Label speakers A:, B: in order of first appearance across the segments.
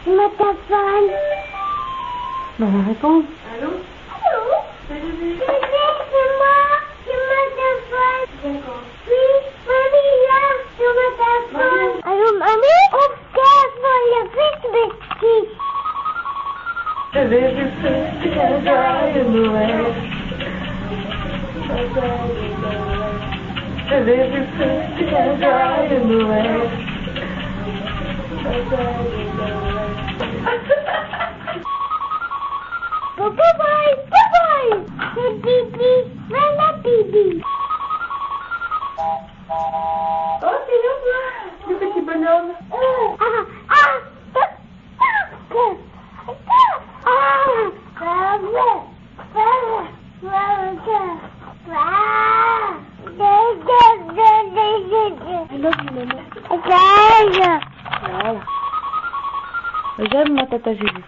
A: Tu me téléphones.
B: Maman répond.
A: Allô? Allô? C'est moi. Tu me téléphones. D'accord. Oui, mamie, là, tu me téléphones. Allô, mamie? On téléphone le biscuit.
B: A little sister can die in the rain. A little sister can die in the rain.
A: Bye-bye, bye-bye. C'est Bibi, voilà Bibi.
B: Oh, c'est nous, le petit bonhomme. Voilà. J'aime ma tata Jésus.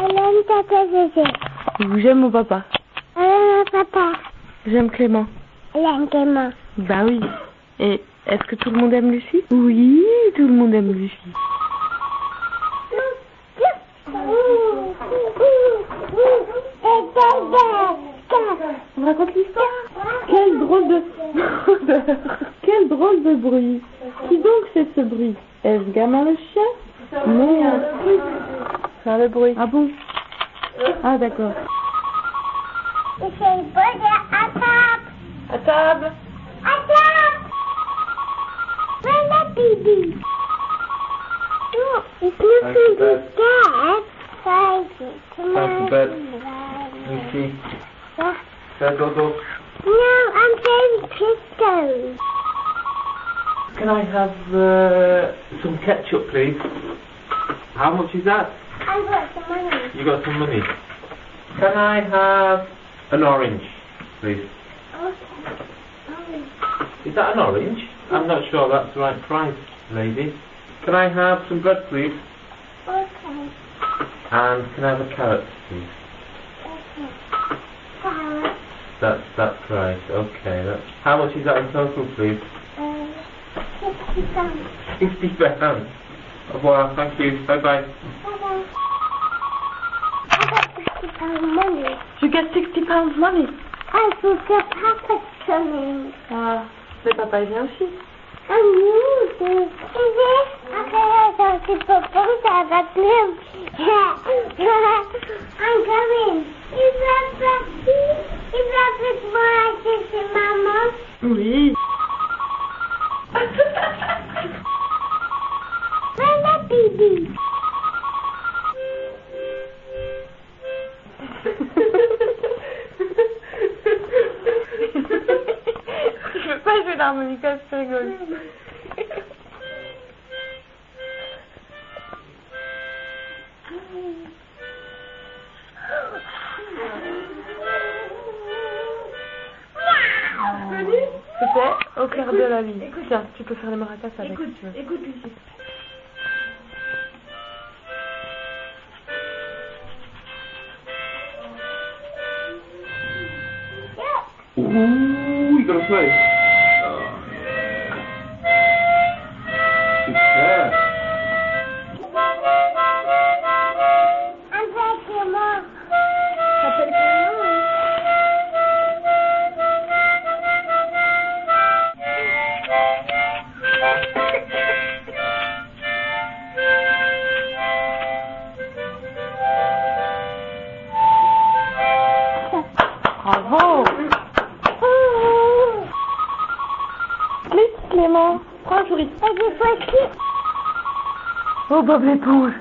B: J'aime mon papa.
A: Papa.
B: J'aime Clément.
A: Clément.
B: Bah oui. Et est-ce que tout le monde aime Lucie? Oui, tout le monde aime Lucie. On raconte l'histoire? Quel drôle de... Quel drôle de bruit. Qui donc fait ce bruit? Est-ce Gamin le chien? Non. Faire le bruit. Ah bon? Ah d'accord.
A: Il fait le bruit à table.
B: À table.
A: À table. Voilà Bibi. Non, it's not going to get.
C: Time to bed. Lucy. Say dodo.
A: No, I'm playing crystals.
C: Can I have some ketchup, please? How much is that?
A: I've got some money.
C: You got some money. Can I have an orange, please?
A: Okay.
C: Is that an orange? I'm not sure that's the right price, lady. Can I have some bread, please?
A: Okay.
C: And can I have a carrot, please?
A: Okay. Carrot.
C: That's right. Okay. How much is that in total, please?
A: 60 pounds.
C: 60 pounds. Oh, wow, thank you. Bye-bye.
A: Bye-bye. I got 60 pounds money.
B: You get 60 pounds money.
A: I forgot Papa's coming.
B: Ah, mais papa il vient aussi.
A: I'm losing. Is it? Okay, I thought you proposed I got him. I'm coming. Is that Papi? Is that with my sister, Mama?
B: Oui.
A: Voilà Bibi.
B: Je veux pas jouer l'harmonica, je rigole. C'était au clair de la lune. Tiens, tu peux faire les maracas avec.
D: Écoute,
B: si tu veux.
D: écoute Lucie.
C: Ooh, you gotta play. Super.
A: I'm taking more.
D: T'appelles Clément?
B: Bravo. Vite Clément, prends un souris.
A: Et des fois qui?
B: Oh Bob l'éponge.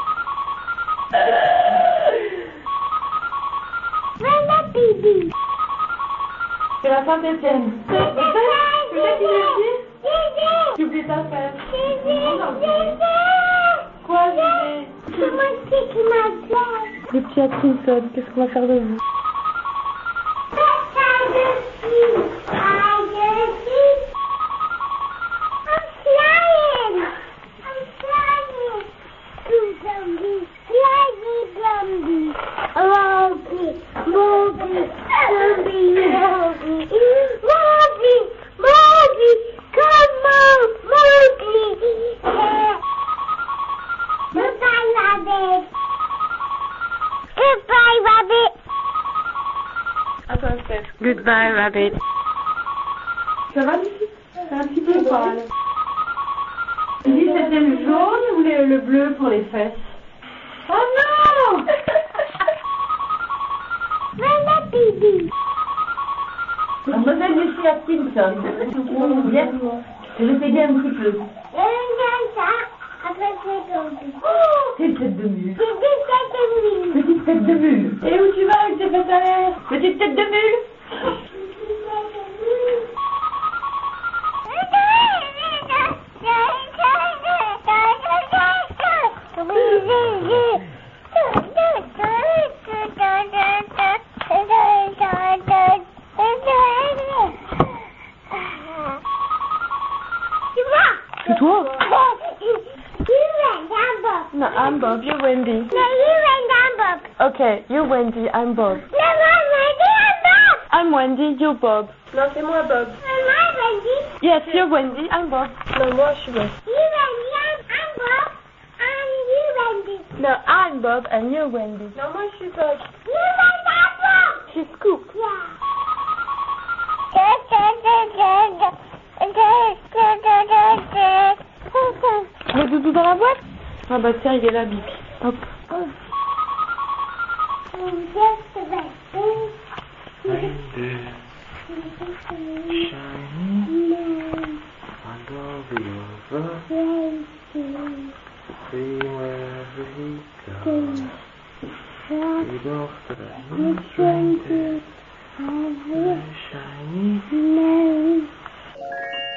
A: Voilà Bibi.
B: C'est la Saint-Étienne. Tu oublies ta fête. Quoi, Gégé?
A: C'est moi qui m'appelle.
B: Les petits Atkinson, qu'est-ce qu'on va faire de vous?
A: Bye.
B: Goodbye, Rabbit. Ça va, Lucie? C'est un petit peu pâle. Lucie, c'était le jaune ou le bleu pour les fesses? Oh non!
A: Voilà, Bibi.
B: Mademoiselle Lucie Atkinson. Bien. Je t'ai dit un petit peu.
A: Après, c'est tombé.
B: Petite tête de mule.
A: C'est des
B: Petite tête de mule. Et où tu vas avec tes fesses à l'air? Petite tête de mule. C'est toi? No, I'm Bob. You're Wendy.
A: No, you and I'm Bob.
B: Okay, you're Wendy. I'm Bob.
A: No, I'm Bob.
B: I'm Wendy. You're Bob.
D: Non, c'est moi, Bob.
A: I'm Wendy.
B: Yes, you're Wendy. I'm Bob.
D: Non, moi, je suis Bob.
A: You and I'm Bob. And you Wendy.
B: No, I'm Bob and you're Wendy.
D: Non, moi, je suis Bob.
A: You and I'm Bob.
B: She's Scoop. Le doudou dans la boîte? Ah bah tiens, il est là, Bibi. Hop.
C: Reindeer shiny under the river, see wherever he goes. He goes to the moon's reindeer, shiny.